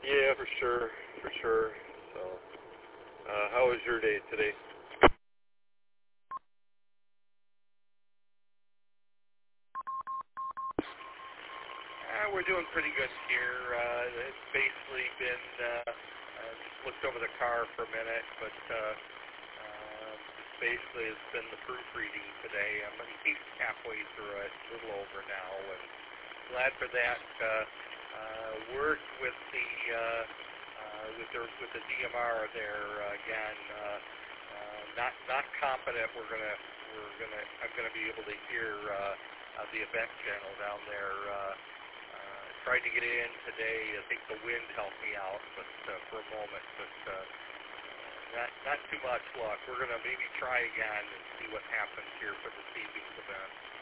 Yeah, for sure, for sure. So, how was your day today? We're doing pretty good here. It's basically been just looked over the car for a minute, but basically it's been the proofreading today. I'm at least halfway through it, a little over now, and glad for that. Worked with the with the DMR there again. Not confident I'm gonna be able to hear the event channel down there. Tried to get in today. I think the wind helped me out, but for a moment, but not too much luck. We're gonna maybe try again and see what happens here for this evening's event.